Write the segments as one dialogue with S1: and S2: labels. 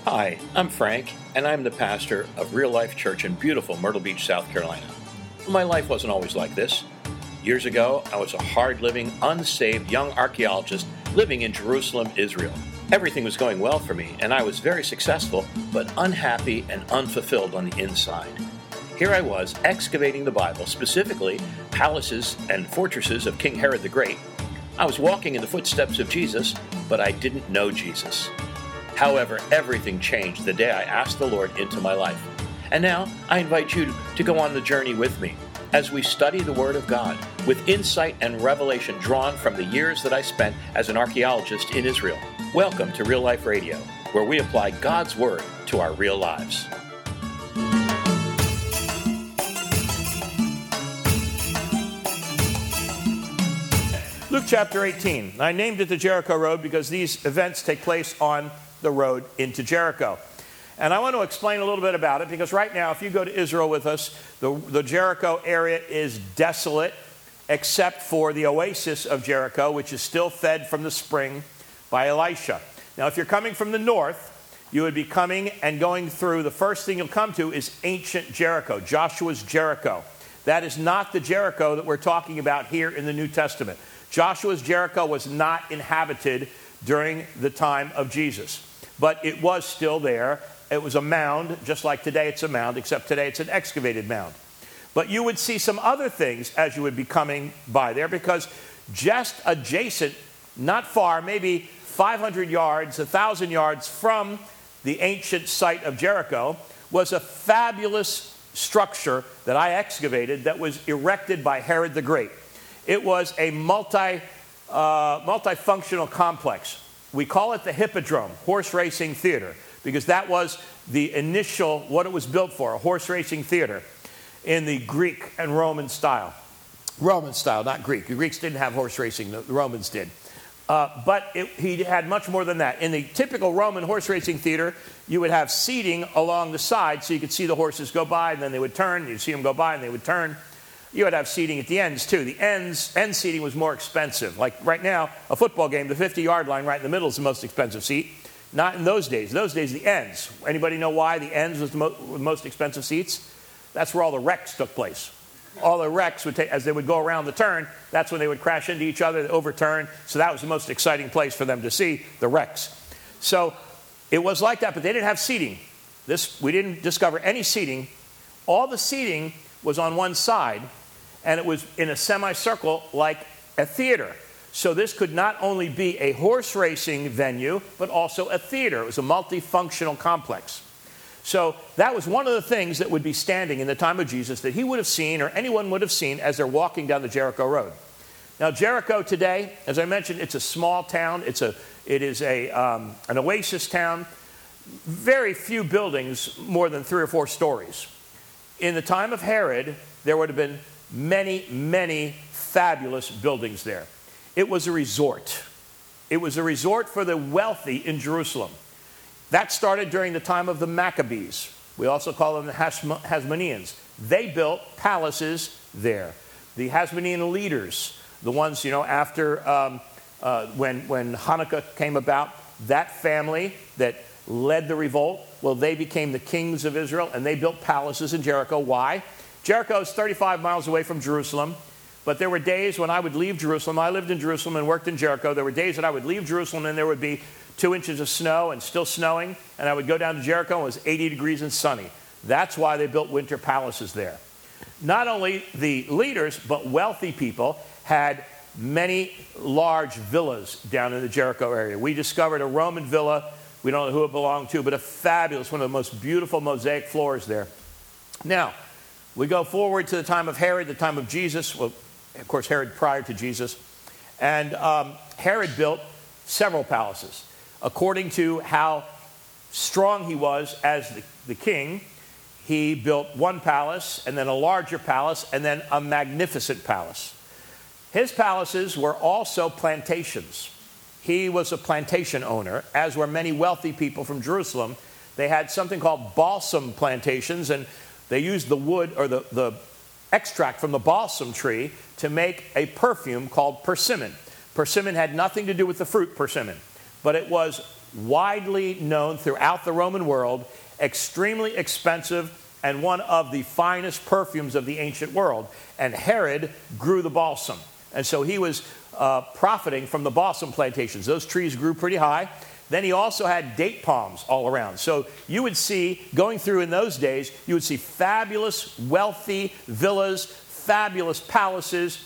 S1: Hi, I'm Frank, and I'm the pastor of Real Life Church in beautiful Myrtle Beach, South Carolina. My life wasn't always like this. Years ago, I was a hard-living, unsaved young archaeologist living in Jerusalem, Israel. Everything was going well for me, and I was very successful, but unhappy and unfulfilled on the inside. Here I was, excavating the Bible, specifically palaces and fortresses of King Herod the Great. I was walking in the footsteps of Jesus, but I didn't know Jesus. However, everything changed the day I asked the Lord into my life. And now, I invite you to go on the journey with me as we study the Word of God with insight and revelation drawn from the years that I spent as an archaeologist in Israel. Welcome to Real Life Radio, where we apply God's Word to our real lives. Luke chapter 18. I named it the Jericho Road because these events take place on the road into Jericho. And I want to explain a little bit about it because right now, if you go to Israel with us, the Jericho area is desolate except for the oasis of Jericho, which is still fed from the spring by Elisha. Now, if you're coming from the north, you would be coming and going through, the first thing you'll come to is ancient Jericho, Joshua's Jericho. That is not the Jericho that we're talking about here in the New Testament. Joshua's Jericho was not inhabited during the time of Jesus, but it was still there. It was a mound, just like today it's a mound, except today it's an excavated mound. But you would see some other things as you would be coming by there, because just adjacent, not far, maybe 500 yards, 1,000 yards from the ancient site of Jericho, was a fabulous structure that I excavated that was erected by Herod the Great. It was a multifunctional complex. We call it the Hippodrome, horse racing theater, because that was the initial, what it was built for, a horse racing theater in the Greek and Roman style. Roman style, not Greek. The Greeks didn't have horse racing, the Romans did. But he had much more than that. In the typical Roman horse racing theater, you would have seating along the side so you could see the horses go by and then they would turn. You'd see them go by and they would turn. You would have seating at the ends, too. The end seating was more expensive. Like right now, a football game, the 50-yard line right in the middle is the most expensive seat. Not in those days. In those days, the ends. Anybody know why the ends was the most expensive seats? That's where all the wrecks took place. All the wrecks would take, as they would go around the turn, that's when they would crash into each other, overturn. So that was the most exciting place for them to see, the wrecks. So it was like that, but they didn't have seating. We didn't discover any seating. All the seating was on one side, and it was in a semicircle like a theater. So this could not only be a horse racing venue, but also a theater. It was a multifunctional complex. So that was one of the things that would be standing in the time of Jesus that he would have seen, or anyone would have seen, as they're walking down the Jericho Road. Now, Jericho today, as I mentioned, it's a small town. It is an oasis town. Very few buildings, more than 3 or 4 stories. In the time of Herod, there would have been many, many fabulous buildings there. It was a resort. It was a resort for the wealthy in Jerusalem. That started during the time of the Maccabees. We also call them the Hasmoneans. They built palaces there. The Hasmonean leaders, the ones, after when Hanukkah came about, that family that led the revolt, well, they became the kings of Israel, and they built palaces in Jericho. Why? Jericho is 35 miles away from Jerusalem, but there were days when I would leave Jerusalem. I lived in Jerusalem and worked in Jericho. There were days that I would leave Jerusalem and there would be 2 inches of snow and still snowing, and I would go down to Jericho and it was 80 degrees and sunny. That's why they built winter palaces there. Not only the leaders, but wealthy people had many large villas down in the Jericho area. We discovered a Roman villa. We don't know who it belonged to, but a fabulous, one of the most beautiful mosaic floors there. Now, we go forward to the time of Herod, the time of Jesus. Well, of course, Herod prior to Jesus. And Herod built several palaces. According to how strong he was as the king, he built one palace, and then a larger palace, and then a magnificent palace. His palaces were also plantations. He was a plantation owner, as were many wealthy people from Jerusalem. They had something called balsam plantations, and they used the wood or the extract from the balsam tree to make a perfume called persimmon. Persimmon had nothing to do with the fruit persimmon, but it was widely known throughout the Roman world, extremely expensive, and one of the finest perfumes of the ancient world. And Herod grew the balsam. And so he was profiting from the balsam plantations. Those trees grew pretty high. Then he also had date palms all around. So you would see, going through in those days, you would see fabulous, wealthy villas, fabulous palaces,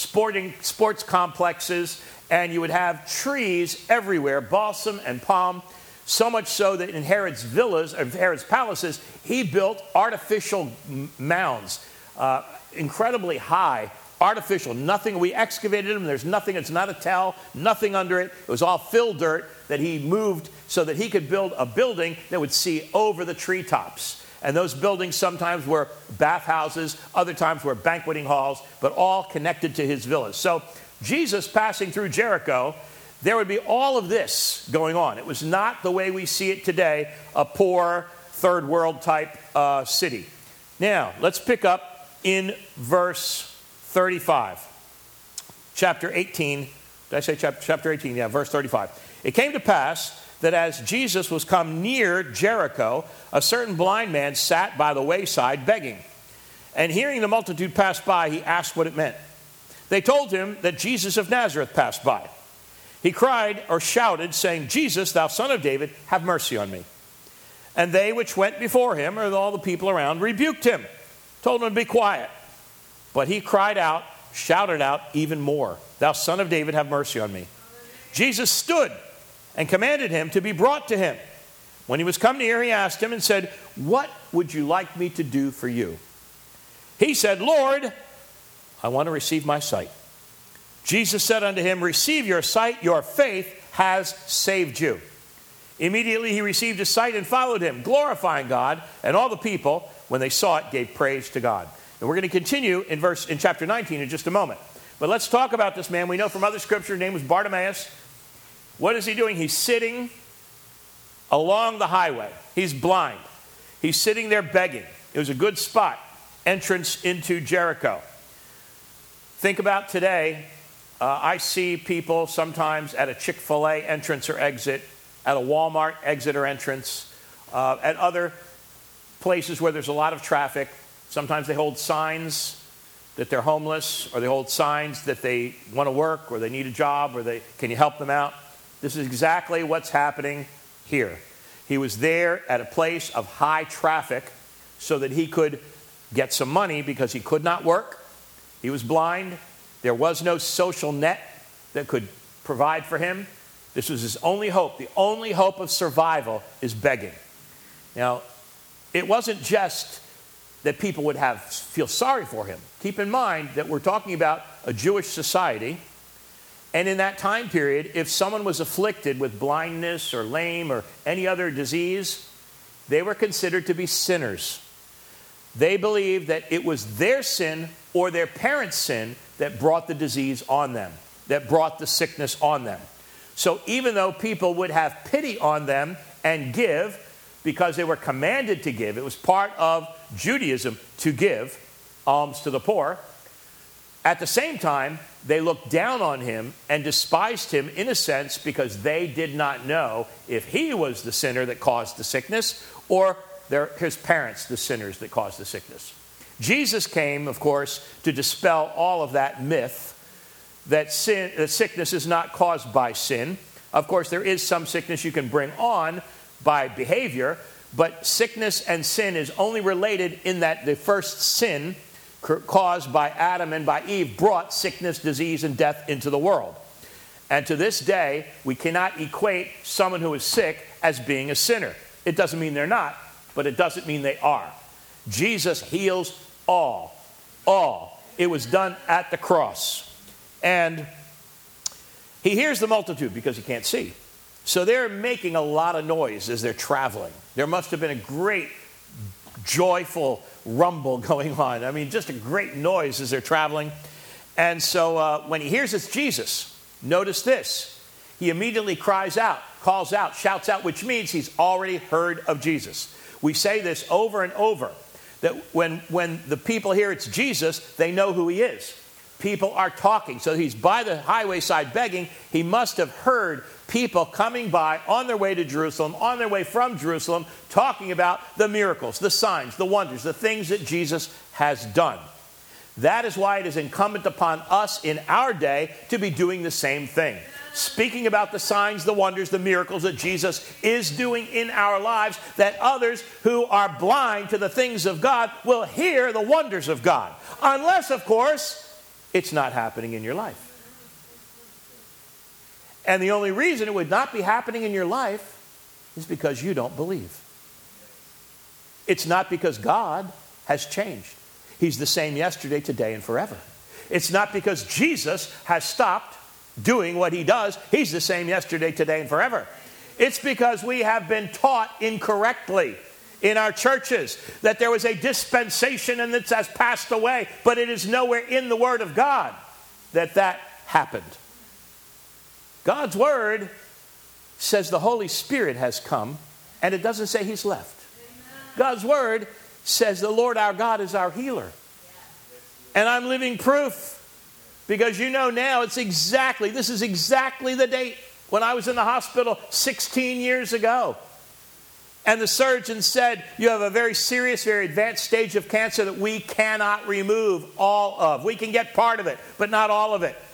S1: sports complexes, and you would have trees everywhere, balsam and palm, so much so that in Herod's villas, or Herod's palaces, he built artificial mounds, incredibly high, artificial. Nothing, we excavated them, there's nothing, it's not a tell, nothing under it. It was all fill dirt that he moved so that he could build a building that would see over the treetops. And those buildings sometimes were bathhouses, other times were banqueting halls, but all connected to his villas. So Jesus passing through Jericho, there would be all of this going on. It was not the way we see it today, a poor, third world type city. Now, let's pick up in verse 35. Chapter 18. Did I say chapter 18? Yeah, verse 35. It came to pass that as Jesus was come near Jericho, a certain blind man sat by the wayside begging. And hearing the multitude pass by, he asked what it meant. They told him that Jesus of Nazareth passed by. He cried or shouted, saying, Jesus, thou son of David, have mercy on me. And they which went before him, or all the people around, rebuked him, told him to be quiet. But he cried out, shouted out even more, thou son of David, have mercy on me. Jesus stood and commanded him to be brought to him. When he was come near, he asked him and said, what would you like me to do for you? He said, Lord, I want to receive my sight. Jesus said unto him, receive your sight, your faith has saved you. Immediately he received his sight and followed him, glorifying God, and all the people, when they saw it, gave praise to God. And we're going to continue in chapter 19 in just a moment. But let's talk about this man. We know from other scripture, his name was Bartimaeus. What is he doing? He's sitting along the highway. He's blind. He's sitting there begging. It was a good spot, entrance into Jericho. Think about today. I see people sometimes at a Chick-fil-A entrance or exit, at a Walmart exit or entrance, at other places where there's a lot of traffic. Sometimes they hold signs that they're homeless, or they hold signs that they want to work, or they need a job, or can you help them out? This is exactly what's happening here. He was there at a place of high traffic so that he could get some money because he could not work. He was blind. There was no social net that could provide for him. This was his only hope. The only hope of survival is begging. Now, it wasn't just that people would feel sorry for him. Keep in mind that we're talking about a Jewish society. And in that time period, if someone was afflicted with blindness or lame or any other disease, they were considered to be sinners. They believed that it was their sin or their parents' sin that brought the disease on them, that brought the sickness on them. So even though people would have pity on them and give, because they were commanded to give, it was part of Judaism to give alms to the poor, at the same time, they looked down on him and despised him in a sense because they did not know if he was the sinner that caused the sickness or his parents the sinners that caused the sickness. Jesus came, of course, to dispel all of that myth that sickness is not caused by sin. Of course, there is some sickness you can bring on by behavior, but sickness and sin is only related in that the first sin caused by Adam and by Eve brought sickness, disease, and death into the world. And to this day, we cannot equate someone who is sick as being a sinner. It doesn't mean they're not, but it doesn't mean they are. Jesus heals all. It was done at the cross. And he hears the multitude because he can't see. So they're making a lot of noise as they're traveling. There must have been a great, joyful rumble going on. I mean, just a great noise as they're traveling. And so when he hears it's Jesus, notice this. He immediately cries out, calls out, shouts out, which means he's already heard of Jesus. We say this over and over, that when the people hear it's Jesus, they know who he is. people are talking. So he's by the highway side begging. He must have heard people coming by on their way to Jerusalem, on their way from Jerusalem, talking about the miracles, the signs, the wonders, the things that Jesus has done. That is why it is incumbent upon us in our day to be doing the same thing. Speaking about the signs, the wonders, the miracles that Jesus is doing in our lives, that others who are blind to the things of God will hear the wonders of God. Unless, of course, it's not happening in your life. And the only reason it would not be happening in your life is because you don't believe. It's not because God has changed. He's the same yesterday, today, and forever. It's not because Jesus has stopped doing what he does. He's the same yesterday, today, and forever. It's because we have been taught incorrectly in our churches that there was a dispensation and it has passed away, but it is nowhere in the Word of God that happened. God's Word says the Holy Spirit has come, and it doesn't say he's left. God's Word says the Lord our God is our healer. And I'm living proof, because you know now this is exactly the date when I was in the hospital 16 years ago. And the surgeon said, you have a very serious, very advanced stage of cancer that we cannot remove all of. We can get part of it, but not all of it.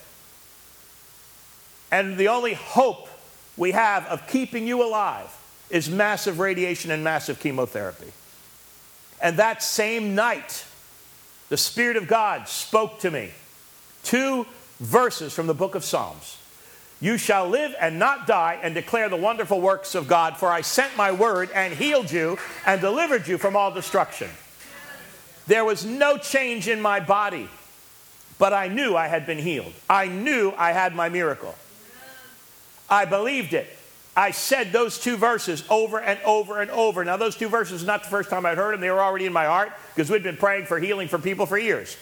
S1: And the only hope we have of keeping you alive is massive radiation and massive chemotherapy. And that same night, the Spirit of God spoke to me 2 verses from the book of Psalms. You shall live and not die and declare the wonderful works of God, for I sent my word and healed you and delivered you from all destruction. There was no change in my body, but I knew I had been healed. I knew I had my miracle. I believed it. I said those 2 verses over and over and over. Now, those 2 verses, not the first time I'd heard them. They were already in my heart because we'd been praying for healing for people for years.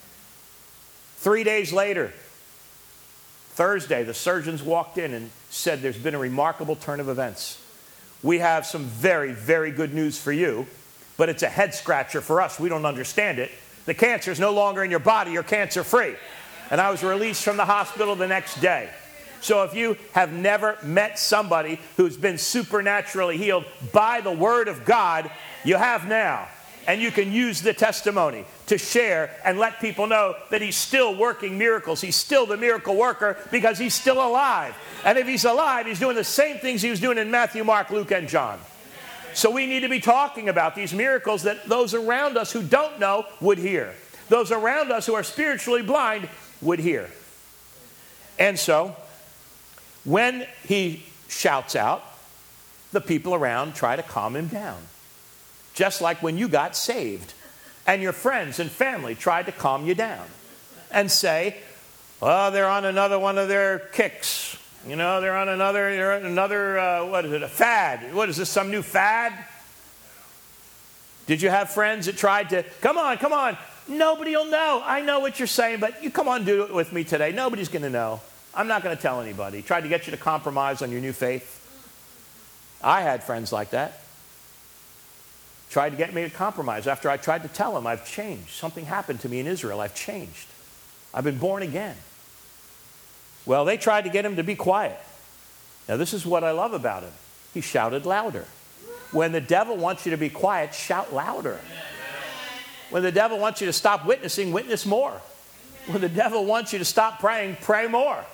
S1: 3 days later, Thursday, the surgeons walked in and said there's been a remarkable turn of events. We have some very, very good news for you, but it's a head scratcher for us. We don't understand it. The cancer is no longer in your body. You're cancer free. And I was released from the hospital the next day. So if you have never met somebody who's been supernaturally healed by the Word of God, you have now. And you can use the testimony to share and let people know that he's still working miracles. He's still the miracle worker because he's still alive. And if he's alive, he's doing the same things he was doing in Matthew, Mark, Luke, and John. So we need to be talking about these miracles that those around us who don't know would hear. Those around us who are spiritually blind would hear. And so, when he shouts out, the people around try to calm him down. Just like when you got saved and your friends and family tried to calm you down and say, oh, they're on another one of their kicks. You know, they're on another what is it, a fad. What is this, some new fad? Did you have friends that tried to, come on, nobody will know. I know what you're saying, but you come on, do it with me today. Nobody's going to know. I'm not going to tell anybody. Tried to get you to compromise on your new faith. I had friends like that. Tried to get me to compromise after I tried to tell them I've changed. Something happened to me in Israel. I've changed. I've been born again. Well, they tried to get him to be quiet. Now, this is what I love about him. He shouted louder. When the devil wants you to be quiet, shout louder. When the devil wants you to stop witnessing, witness more. When the devil wants you to stop praying, pray more.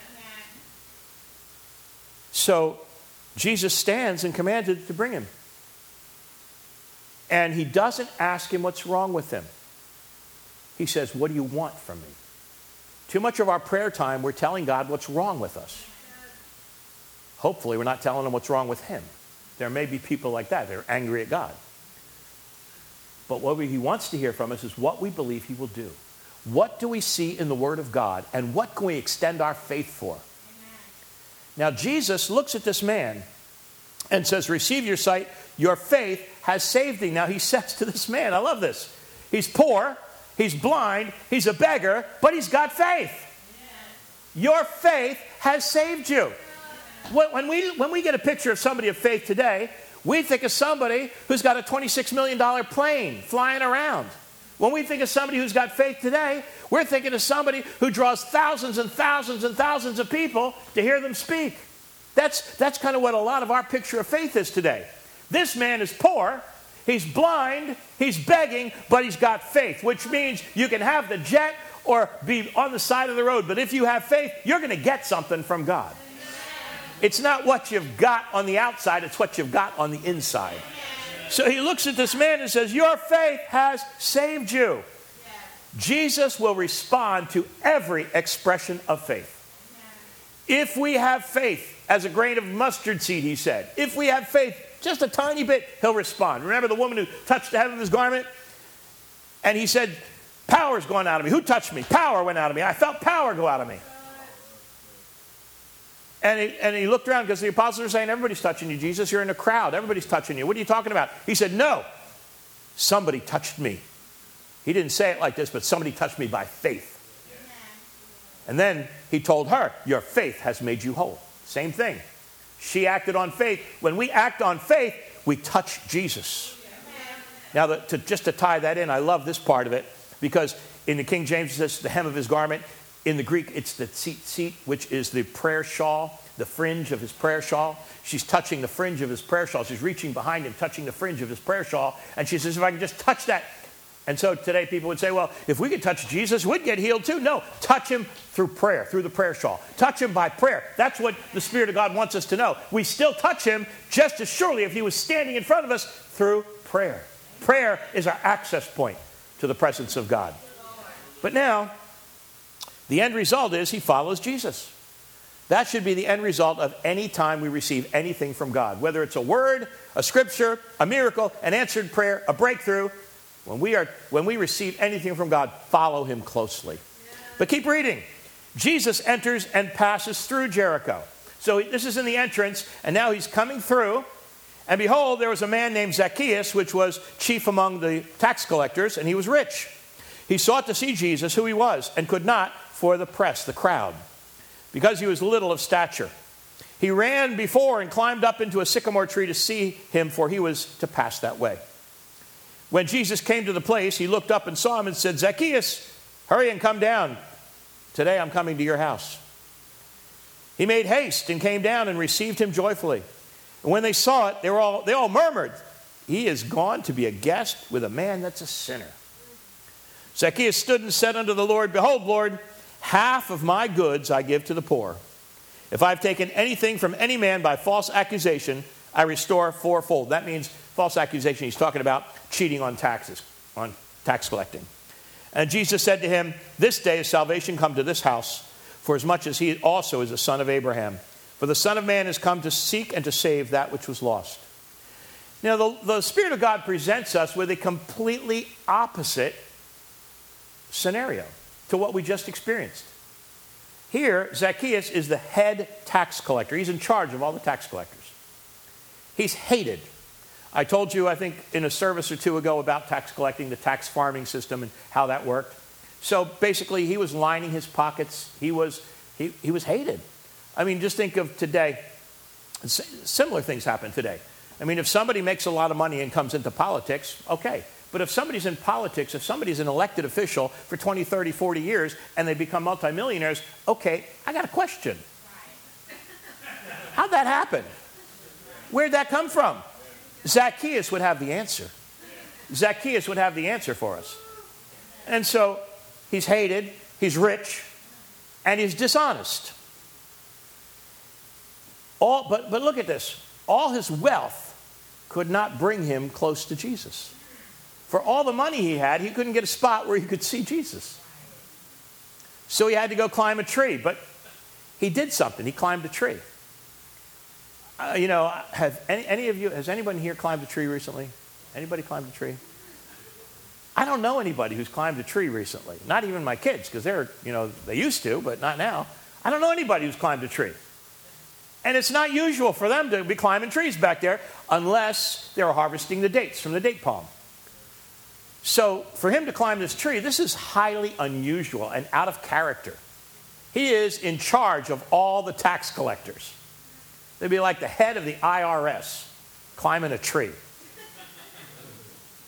S1: So Jesus stands and commanded to bring him. And he doesn't ask him what's wrong with him. He says, what do you want from me? Too much of our prayer time, we're telling God what's wrong with us. Hopefully, we're not telling him what's wrong with him. There may be people like that. They're angry at God. But what he wants to hear from us is what we believe he will do. What do we see in the Word of God? And what can we extend our faith for? Now, Jesus looks at this man and says, receive your sight. Your faith has saved thee. Now, he says to this man, I love this. He's poor. He's blind. He's a beggar. But he's got faith. Your faith has saved you. When we get a picture of somebody of faith today, we think of somebody who's got a $26 million plane flying around. When we think of somebody who's got faith today, we're thinking of somebody who draws thousands and thousands and thousands of people to hear them speak. That's kind of what a lot of our picture of faith is today. This man is poor, he's blind, he's begging, but he's got faith, which means you can have the jet or be on the side of the road. But if you have faith, you're going to get something from God. It's not what you've got on the outside, it's what you've got on the inside. So he looks at this man and says, your faith has saved you. Jesus will respond to every expression of faith. If we have faith as a grain of mustard seed, he said, if we have faith just a tiny bit, he'll respond. Remember the woman who touched the hem of his garment? And he said, power's gone out of me. Who touched me? Power went out of me. I felt power go out of me. And he looked around because the apostles were saying, everybody's touching you, Jesus. You're in a crowd. Everybody's touching you. What are you talking about? He said, no, somebody touched me. He didn't say it like this, but somebody touched me by faith. And then he told her, your faith has made you whole. Same thing. She acted on faith. When we act on faith, we touch Jesus. Now, just to tie that in, I love this part of it, because in the King James it says the hem of his garment. In the Greek, it's the tzitzit, which is the prayer shawl, the fringe of his prayer shawl. She's touching the fringe of his prayer shawl. She's reaching behind him, touching the fringe of his prayer shawl. And she says, if I can just touch that. And so today people would say, well, if we could touch Jesus, we'd get healed too. No, touch him through prayer, through the prayer shawl. Touch him by prayer. That's what the Spirit of God wants us to know. We still touch him just as surely if he was standing in front of us through prayer. Prayer is our access point to the presence of God. But now, the end result is he follows Jesus. That should be the end result of any time we receive anything from God. Whether it's a word, a scripture, a miracle, an answered prayer, a breakthrough. When we receive anything from God, follow him closely. But keep reading. Jesus enters and passes through Jericho. So this is in the entrance, and now he's coming through. And behold, there was a man named Zacchaeus, which was chief among the tax collectors, and he was rich. He sought to see Jesus, who he was, and could not for the press, the crowd, because he was little of stature. He ran before and climbed up into a sycamore tree to see him, for he was to pass that way. When Jesus came to the place, he looked up and saw him and said, Zacchaeus, hurry and come down. Today I'm coming to your house. He made haste and came down and received him joyfully. And when they saw it, they all murmured, he is gone to be a guest with a man that's a sinner. Zacchaeus stood and said unto the Lord, behold, Lord, half of my goods I give to the poor. If I've taken anything from any man by false accusation, I restore fourfold. That means false accusation. He's talking about cheating on taxes, on tax collecting. And Jesus said to him, this day is salvation come to this house, for as much as he also is a son of Abraham. For the Son of Man has come to seek and to save that which was lost. Now, the Spirit of God presents us with a completely opposite scenario to what we just experienced. Here, Zacchaeus is the head tax collector. He's in charge of all the tax collectors. He's hated. I told you, I think, in a service or two ago about tax collecting, the tax farming system and how that worked. So basically, he was lining his pockets. He was hated. I mean, just think of today. Similar things happen today. I mean, if somebody makes a lot of money and comes into politics, okay. But if somebody's in politics, if somebody's an elected official for 20, 30, 40 years, and they become multimillionaires, okay, I got a question. How'd that happen? Where'd that come from? Zacchaeus would have the answer. Zacchaeus would have the answer for us. And so he's hated, he's rich, and he's dishonest. But look at this. All his wealth could not bring him close to Jesus. For all the money he had, he couldn't get a spot where he could see Jesus. So he had to go climb a tree. But he did something. He climbed a tree. Has anyone here climbed a tree recently? Anybody climbed a tree? I don't know anybody who's climbed a tree recently. Not even my kids, because they used to, but not now. I don't know anybody who's climbed a tree. And it's not usual for them to be climbing trees back there unless they're harvesting the dates from the date palm. So for him to climb this tree, this is highly unusual and out of character. He is in charge of all the tax collectors. They'd be like the head of the IRS climbing a tree.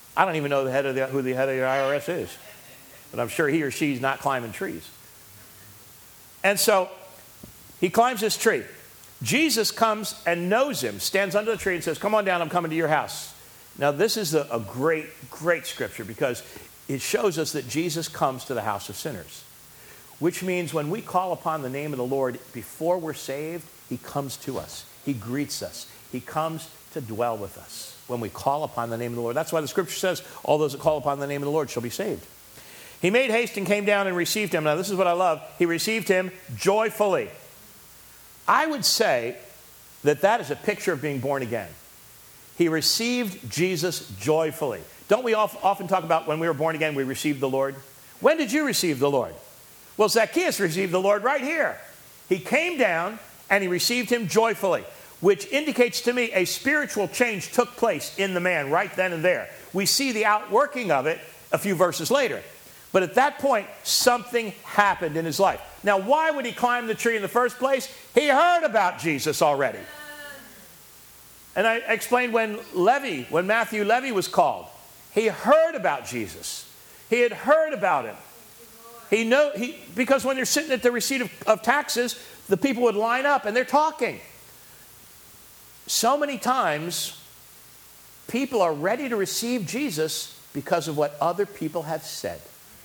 S1: I don't even know who the head of the IRS is, but I'm sure he or she's not climbing trees. And so he climbs this tree. Jesus comes and knows him, stands under the tree and says, come on down, I'm coming to your house. Now, this is a great, great scripture because it shows us that Jesus comes to the house of sinners, which means when we call upon the name of the Lord before we're saved, he comes to us. He greets us. He comes to dwell with us when we call upon the name of the Lord. That's why the scripture says, all those that call upon the name of the Lord shall be saved. He made haste and came down and received him. Now, this is what I love. He received him joyfully. I would say that is a picture of being born again. He received Jesus joyfully. Don't we often talk about when we were born again, we received the Lord? When did you receive the Lord? Well, Zacchaeus received the Lord right here. He came down and he received him joyfully, which indicates to me a spiritual change took place in the man right then and there. We see the outworking of it a few verses later. But at that point, something happened in his life. Now, why would he climb the tree in the first place? He heard about Jesus already. And I explained when Matthew Levy was called, he heard about Jesus. He had heard about him. Because when they're sitting at the receipt of taxes, the people would line up and they're talking. So many times, people are ready to receive Jesus because of what other people have said.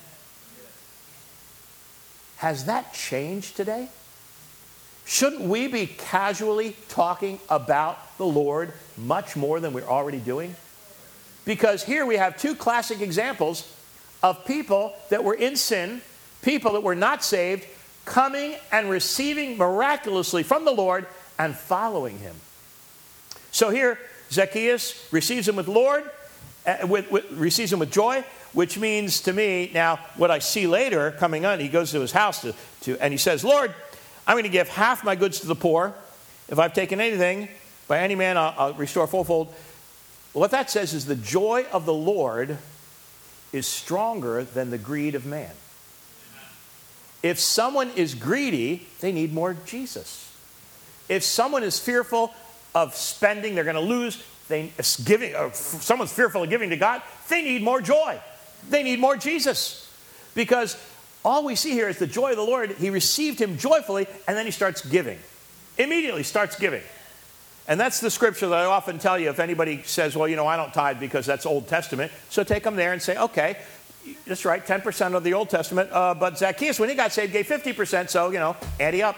S1: Has that changed today? Shouldn't we be casually talking about the Lord much more than we're already doing? Because here we have two classic examples of people that were in sin, people that were not saved, coming and receiving miraculously from the Lord and following him. So here, Zacchaeus receives him with receives him with joy, which means to me, now, what I see later coming on, he goes to his house and he says, Lord, I'm going to give half my goods to the poor. If I've taken anything by any man, I'll restore fourfold. What that says is the joy of the Lord is stronger than the greed of man. If someone is greedy, they need more Jesus. If someone is fearful of spending, they're going to lose, someone's fearful of giving to God, they need more joy. They need more Jesus. Because all we see here is the joy of the Lord. He received him joyfully, and then he starts giving. Immediately starts giving. And that's the scripture that I often tell you if anybody says, well, I don't tithe because that's Old Testament. So take them there and say, okay, that's right, 10% of the Old Testament. But Zacchaeus, when he got saved, gave 50%. So, ante up.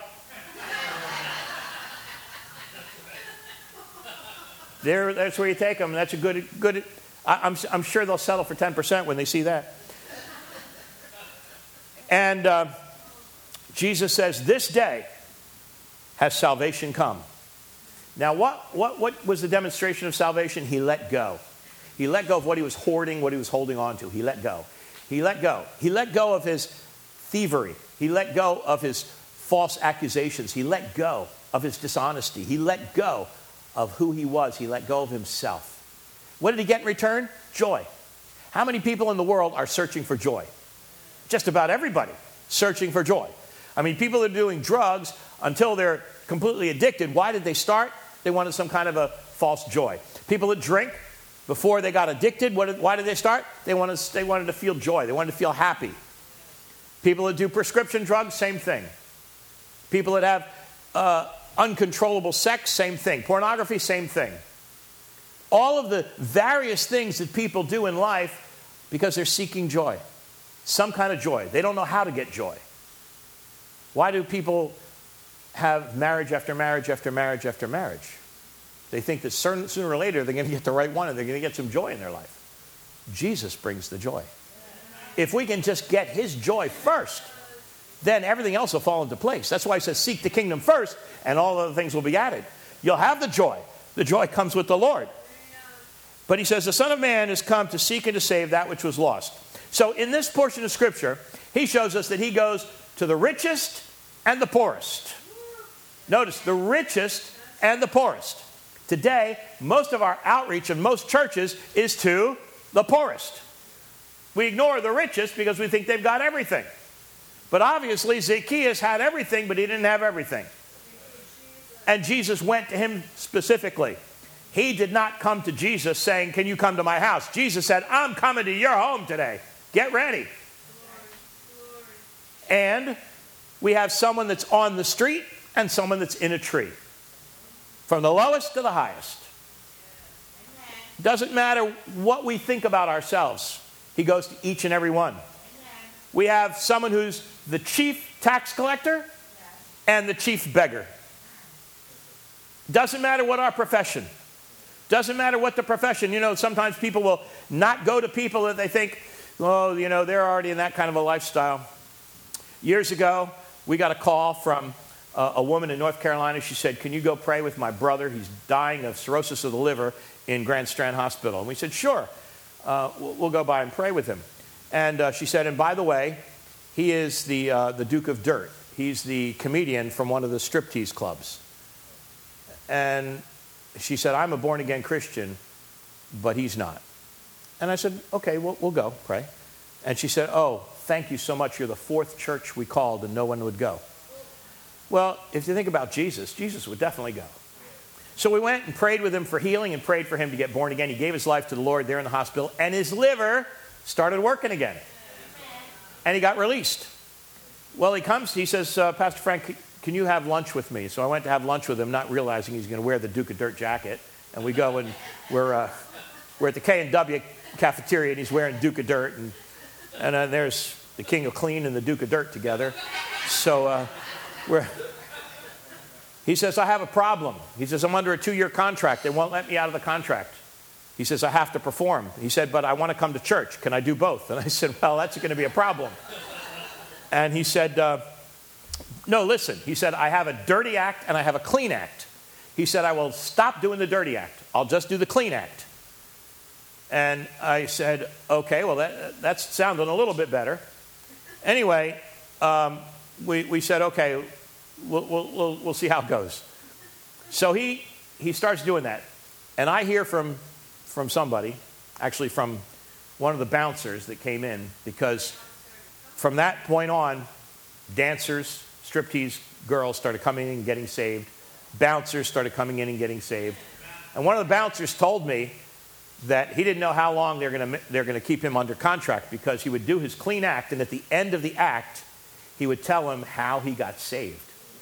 S1: That's where you take them. That's a good. I'm sure they'll settle for 10% when they see that. And Jesus says, this day has salvation come. Now, what was the demonstration of salvation? He let go. He let go of what he was hoarding, what he was holding on to. He let go. He let go. He let go of his thievery. He let go of his false accusations. He let go of his dishonesty. He let go of who he was. He let go of himself. What did he get in return? Joy. How many people in the world are searching for joy? Just about everybody searching for joy. I mean, people that are doing drugs until they're completely addicted. Why did they start? They wanted some kind of a false joy. People that drink before they got addicted, why did they start? They wanted to feel joy. They wanted to feel happy. People that do prescription drugs, same thing. People that have uncontrollable sex, same thing. Pornography, same thing. All of the various things that people do in life because they're seeking joy. Some kind of joy. They don't know how to get joy. Why do people have marriage after marriage after marriage after marriage? They think that sooner or later they're going to get the right one and they're going to get some joy in their life. Jesus brings the joy. If we can just get his joy first, then everything else will fall into place. That's why he says, seek the kingdom first, and all other things will be added. You'll have the joy. The joy comes with the Lord. But he says, the Son of Man is come to seek and to save that which was lost. So in this portion of Scripture, he shows us that he goes to the richest and the poorest. Notice, the richest and the poorest. Today, most of our outreach in most churches is to the poorest. We ignore the richest because we think they've got everything. But obviously, Zacchaeus had everything, but he didn't have everything. And Jesus went to him specifically. He did not come to Jesus saying, can you come to my house? Jesus said, I'm coming to your home today. Get ready. And we have someone that's on the street and someone that's in a tree. From the lowest to the highest. Doesn't matter what we think about ourselves. He goes to each and every one. We have someone who's the chief tax collector and the chief beggar. Doesn't matter what our profession. Doesn't matter what the profession. You know, sometimes people will not go to people that they think, oh, you know, they're already in that kind of a lifestyle. Years ago, we got a call from a woman in North Carolina. She said, can you go pray with my brother? He's dying of cirrhosis of the liver in Grand Strand Hospital. And we said, sure, we'll go by and pray with him. And she said, and by the way, he is the Duke of Dirt. He's the comedian from one of the striptease clubs. And she said, I'm a born-again Christian, but he's not. And I said, okay, we'll go pray. And she said, oh, thank you so much. You're the fourth church we called and no one would go. Well, if you think about Jesus, Jesus would definitely go. So we went and prayed with him for healing and prayed for him to get born again. He gave his life to the Lord there in the hospital, and his liver started working again. And he got released. Well, he comes, he says, Pastor Frank, can you have lunch with me? So I went to have lunch with him, not realizing he's going to wear the Duke of Dirt jacket. And we go and we're at the K&W cafeteria, and he's wearing Duke of Dirt. And there's the King of Clean and the Duke of Dirt together. So he says, I have a problem. He says, I'm under a 2-year contract. They won't let me out of the contract. He says, I have to perform. He said, but I want to come to church. Can I do both? And I said, well, that's going to be a problem. And he said, no, listen. He said, I have a dirty act and I have a clean act. He said, I will stop doing the dirty act. I'll just do the clean act. And I said, okay, well, that's sounding a little bit better. Anyway, we said, okay, we'll see how it goes. So he starts doing that. And I hear from somebody, actually from one of the bouncers that came in, because from that point on, dancers, striptease girls started coming in and getting saved. Bouncers started coming in and getting saved. And one of the bouncers told me that he didn't know how long they're going to keep him under contract, because he would do his clean act, and at the end of the act, he would tell him how he got saved.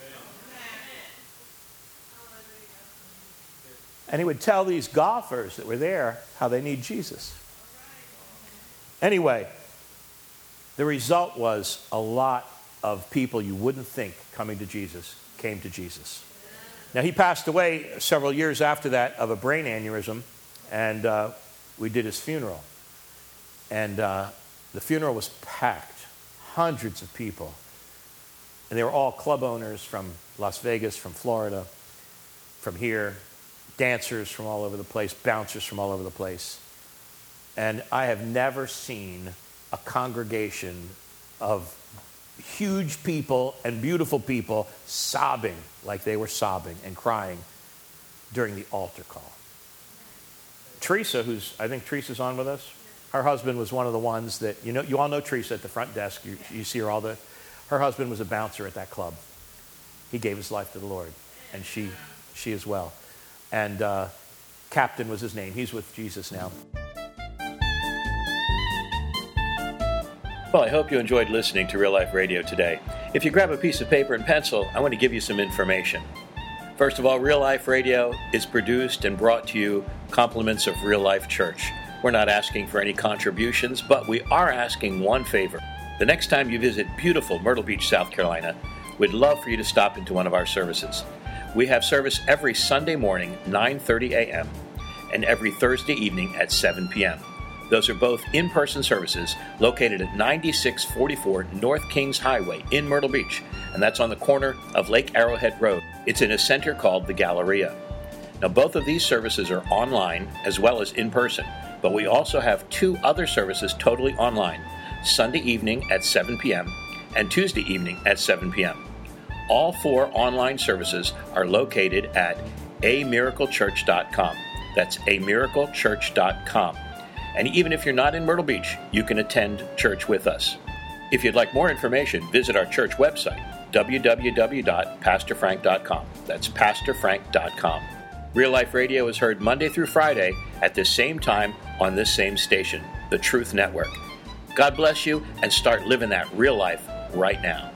S1: And he would tell these golfers that were there how they need Jesus. Anyway, the result was a lot of people you wouldn't think coming to Jesus came to Jesus. Now, he passed away several years after that of a brain aneurysm, and we did his funeral. And the funeral was packed, hundreds of people. And they were all club owners from Las Vegas, from Florida, from here, dancers from all over the place, bouncers from all over the place. And I have never seen a congregation of huge people and beautiful people sobbing like they were sobbing and crying during the altar call. Teresa, I think Teresa's on with us. Her husband was one of the ones that, you all know Teresa at the front desk. You see her her husband was a bouncer at that club. He gave his life to the Lord, and she as well. And Captain was his name. He's with Jesus now. Well, I hope you enjoyed listening to Real Life Radio today. If you grab a piece of paper and pencil, I want to give you some information. First of all, Real Life Radio is produced and brought to you compliments of Real Life Church. We're not asking for any contributions, but we are asking one favor. The next time you visit beautiful Myrtle Beach, South Carolina, we'd love for you to stop into one of our services. We have service every Sunday morning, 9:30 a.m., and every Thursday evening at 7 p.m. Those are both in-person services located at 9644 North Kings Highway in Myrtle Beach, and that's on the corner of Lake Arrowhead Road. It's in a center called the Galleria. Now, both of these services are online as well as in person, but we also have 2 other services totally online, Sunday evening at 7 p.m. and Tuesday evening at 7 p.m. All 4 online services are located at amiraclechurch.com. That's amiraclechurch.com. And even if you're not in Myrtle Beach, you can attend church with us. If you'd like more information, visit our church website, www.pastorfrank.com. That's pastorfrank.com.
S2: Real Life Radio is heard Monday through Friday at this same time on this same station, the Truth Network. God bless you, and start living that real life right now.